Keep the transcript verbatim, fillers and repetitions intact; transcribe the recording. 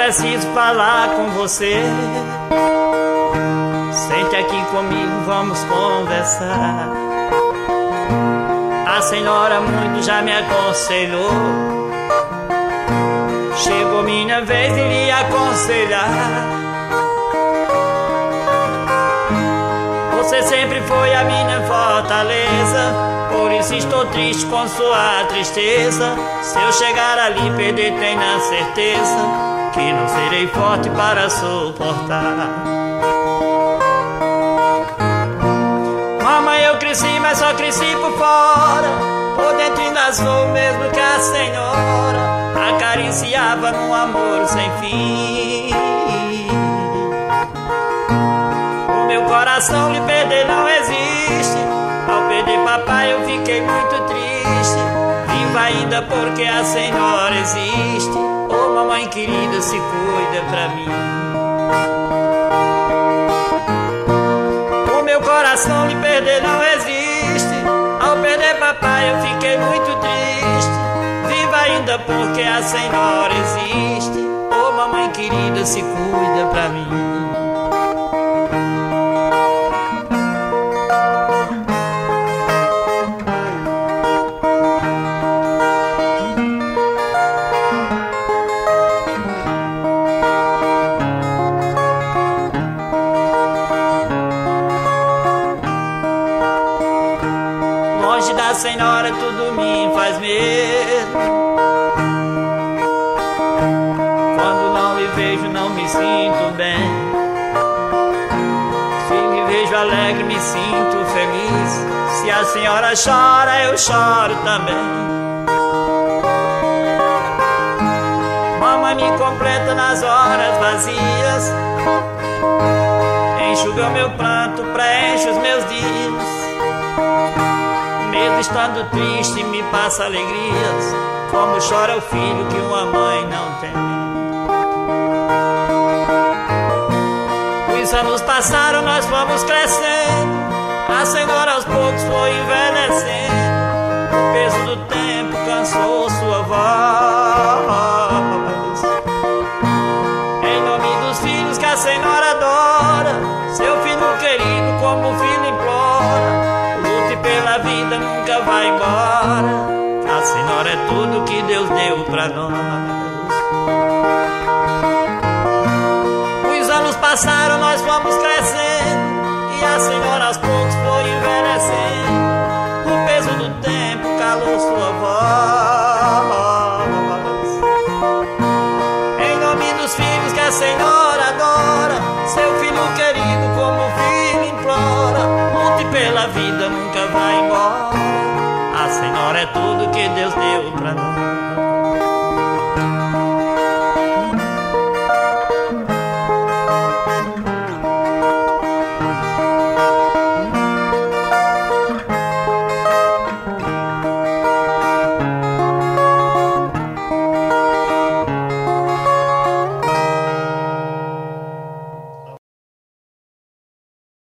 preciso falar com você. Sente aqui comigo, vamos conversar. A senhora muito já me aconselhou. Chegou minha vez de lhe aconselhar. Você sempre foi a minha fortaleza, por isso estou triste com sua tristeza. Se eu chegar ali perder, tenha certeza que não serei forte para suportar. Mamãe, eu cresci, mas só cresci por fora. Por dentro ainda sou o mesmo que a senhora acariciava num amor sem fim. O meu coração lhe perder não existe. Ao perder papai eu fiquei muito triste. Viva ainda porque a senhora existe. Ô mamãe querida, se cuida pra mim. O meu coração lhe perder não existe. Ao perder papai eu fiquei muito triste. Viva ainda porque a senhora existe. Ô mamãe querida, se cuida pra mim. Longe da senhora tudo me faz medo. Quando não me vejo não me sinto bem. Se me vejo alegre me sinto feliz. Se a senhora chora eu choro também. Mamãe me completa nas horas vazias. Enxuga o meu pranto, preenche os meus dias. Mesmo estando triste me passa alegrias. Como chora o filho que uma mãe não tem. Os anos passaram, nós fomos crescendo. A senhora aos poucos foi envelhecendo. O peso do tempo cansou sua voz. Em nome dos filhos que a senhora adora, seu filho querido como o filho implora. Pela vida nunca vai embora. A senhora é tudo que Deus deu pra nós. Os anos passaram, nós fomos crescendo. E a senhora aos poucos foi envelhecendo. O peso do tempo calou sua voz. Em nome dos filhos que a senhora adora, seu filho querido como o filho implora. Lute pela vida, nunca vai embora. A senhora é tudo que Deus deu pra nós.